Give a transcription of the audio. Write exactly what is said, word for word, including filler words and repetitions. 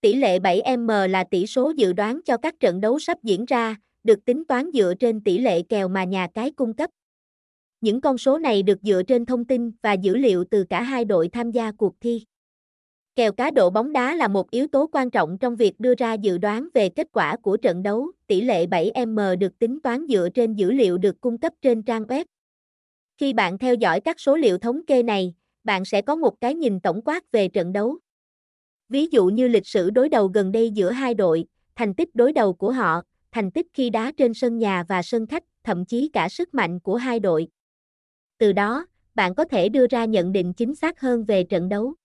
Tỷ lệ bảy m là tỷ số dự đoán cho các trận đấu sắp diễn ra, được tính toán dựa trên tỷ lệ kèo mà nhà cái cung cấp. Những con số này được dựa trên thông tin và dữ liệu từ cả hai đội tham gia cuộc thi. Kèo cá độ bóng đá là một yếu tố quan trọng trong việc đưa ra dự đoán về kết quả của trận đấu. Tỷ lệ bảy m được tính toán dựa trên dữ liệu được cung cấp trên trang web. Khi bạn theo dõi các số liệu thống kê này, bạn sẽ có một cái nhìn tổng quát về trận đấu. Ví dụ như lịch sử đối đầu gần đây giữa hai đội, thành tích đối đầu của họ, thành tích khi đá trên sân nhà và sân khách, thậm chí cả sức mạnh của hai đội. Từ đó, bạn có thể đưa ra nhận định chính xác hơn về trận đấu.